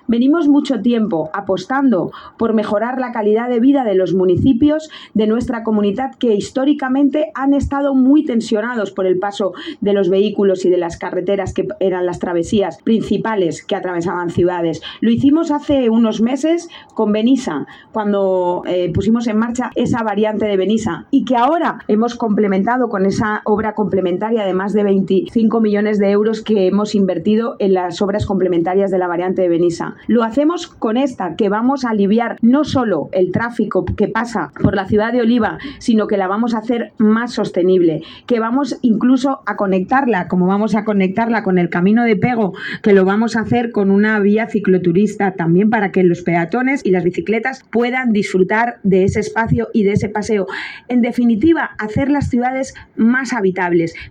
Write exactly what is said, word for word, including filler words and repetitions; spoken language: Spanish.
Venimos mucho tiempo apostando por mejorar la calidad de vida de los municipios de nuestra comunidad que históricamente han estado muy tensionados por el paso de los vehículos y de las carreteras que eran las travesías principales que atravesaban ciudades. Lo hicimos hace unos meses con Benissa, cuando eh, pusimos en marcha esa variante de Benissa y que ahora hemos complementado con esa obra complementaria de más de veinticinco millones de euros que hemos invertido en las obras complementarias de la variante de Benissa. Lo hacemos con esta, que vamos a aliviar no solo el tráfico que pasa por la ciudad de Oliva, sino que la vamos a hacer más sostenible, que vamos incluso a conectarla, como vamos a conectarla con el Camino de Pego, que lo vamos a hacer con una vía cicloturista también para que los peatones y las bicicletas puedan disfrutar de ese espacio y de ese paseo. En definitiva, hacer las ciudades más habitables,